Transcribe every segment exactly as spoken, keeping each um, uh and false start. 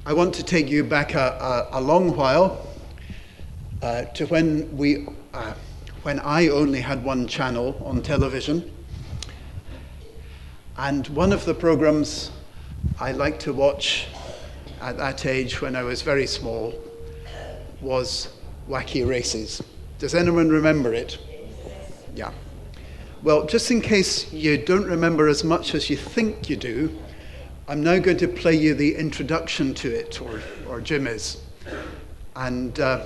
I want to take you back a, a, a long while uh, to when we, uh, when I only had one channel on television, and one of the programs I liked to watch at that age when I was very small was Wacky Races. Does anyone remember it? Yeah. Well, just in case you don't remember as much as you think you do, I'm now going to play you the introduction to it, or, or Jim is. And uh,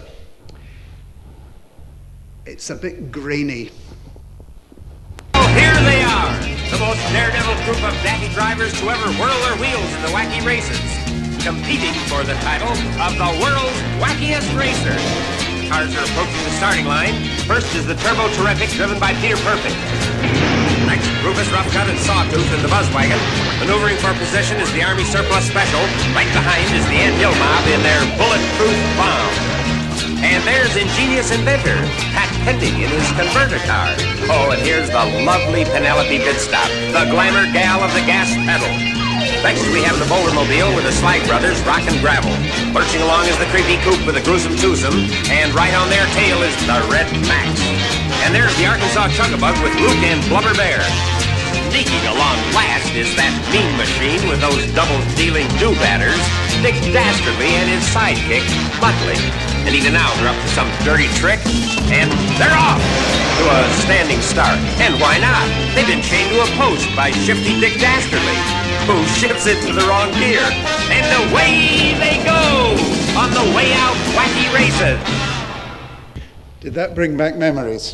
it's a bit grainy. Oh, here they are, the most daredevil group of daffy drivers to ever whirl their wheels in the Wacky Races, competing for the title of the world's wackiest racer. Cars are approaching the starting line. First is the Turbo Terrific, driven by Peter Perfect. Next, Rufus Roughcut and Sawtooth in the Buzz Wagon. Maneuvering for position is the Army Surplus Special. Right behind is the Ant Hill Mob in their Bulletproof Bomb. And there's Ingenious Inventor, Pat Pending in his converter car. Oh, and here's the lovely Penelope Goodstop, the glamour gal of the gas pedal. Next, we have the Bouldermobile with the Slag Brothers, Rock and Gravel. Lurching along is the Creepy Coupe with the Gruesome Twosome, and right on their tail is the Red Max. And there's the Arkansas Chugabug with Luke and Blubber Bear. Sneaking along last is that mean machine with those double-dealing do-batters, Dick Dastardly and his sidekick, Buckley. And even now they're up to some dirty trick, and they're off to a standing start. And why not? They've been chained to a post by Shifty Dick Dastardly, who shifts it to the wrong gear. And away they go on the way out Wacky Races. Did that bring back memories?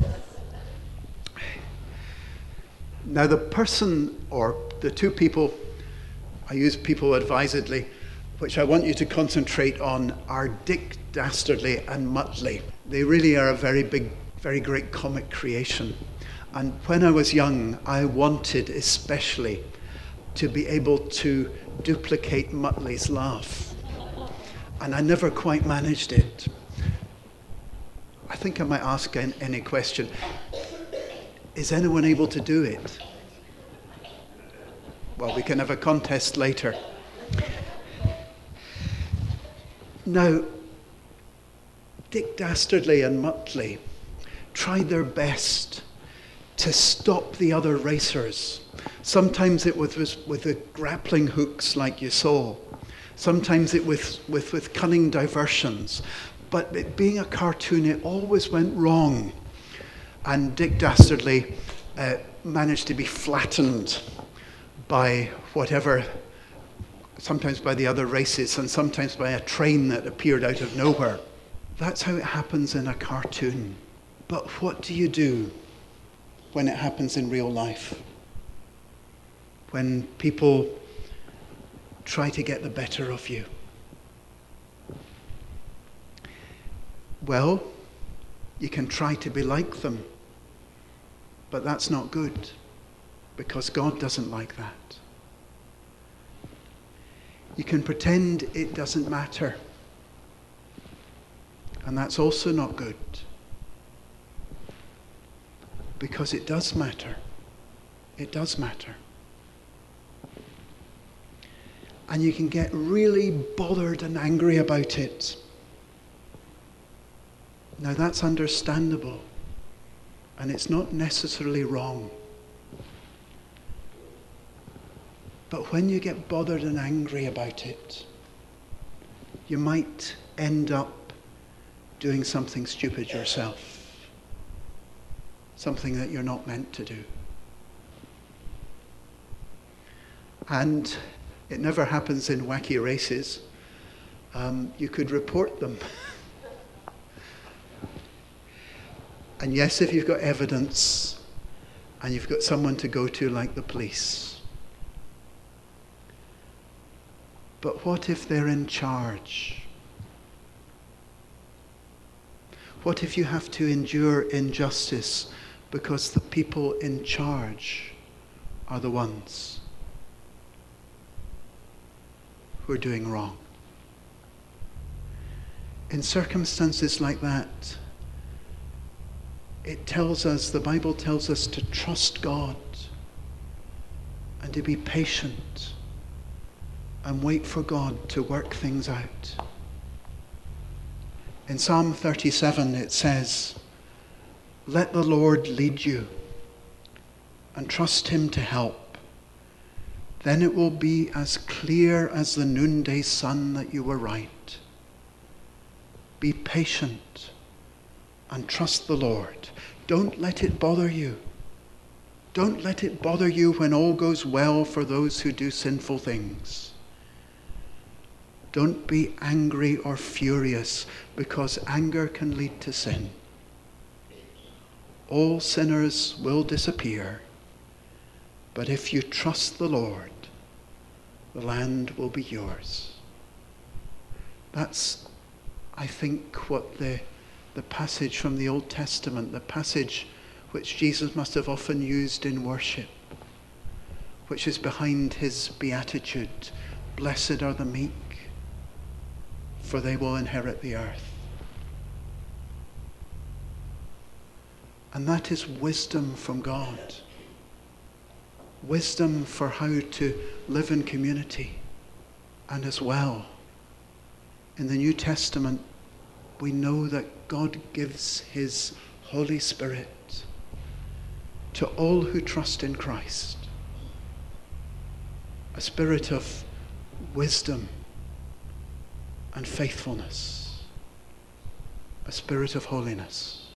Now the person, or the two people, I use people advisedly, which I want you to concentrate on are Dick Dastardly and Muttley. They really are a very big, very great comic creation. And when I was young, I wanted especially to be able to duplicate Muttley's laugh. And I never quite managed it. I think I might ask any question. Is anyone able to do it? Well, we can have a contest later. Now, Dick Dastardly and Muttley tried their best to stop the other racers. Sometimes it was with the grappling hooks like you saw. Sometimes it was with, with cunning diversions. But it being a cartoon, it always went wrong. And Dick Dastardly uh, managed to be flattened by whatever, sometimes by the other races and sometimes by a train that appeared out of nowhere. That's how it happens in a cartoon. But what do you do when it happens in real life? When people try to get the better of you? Well, you can try to be like them, but that's not good, because God doesn't like that. You can pretend it doesn't matter, and that's also not good, because it does matter. It does matter. And you can get really bothered and angry about it. Now that's understandable, and it's not necessarily wrong. But when you get bothered and angry about it, you might end up doing something stupid yourself, something that you're not meant to do. And it never happens in Wacky Races. Um, you could report them. And yes, if you've got evidence and you've got someone to go to like the police. But what if they're in charge? What if you have to endure injustice because the people in charge are the ones who are doing wrong? In circumstances like that, it tells us, the Bible tells us to trust God and to be patient and wait for God to work things out. In Psalm thirty-seven it says, "Let the Lord lead you and trust him to help. Then it will be as clear as the noonday sun that you were right. Be patient and trust the Lord. Don't let it bother you. Don't let it bother you when all goes well for those who do sinful things. Don't be angry or furious, because anger can lead to sin. All sinners will disappear, but if you trust the Lord, the land will be yours." That's, I think, what the, the passage from the Old Testament, the passage which Jesus must have often used in worship, which is behind his beatitude, "Blessed are the meek, for they will inherit the earth." And that is wisdom from God. Wisdom for how to live in community. And as well, in the New Testament, we know that God gives his Holy Spirit to all who trust in Christ. A spirit of wisdom and faithfulness. A spirit of holiness.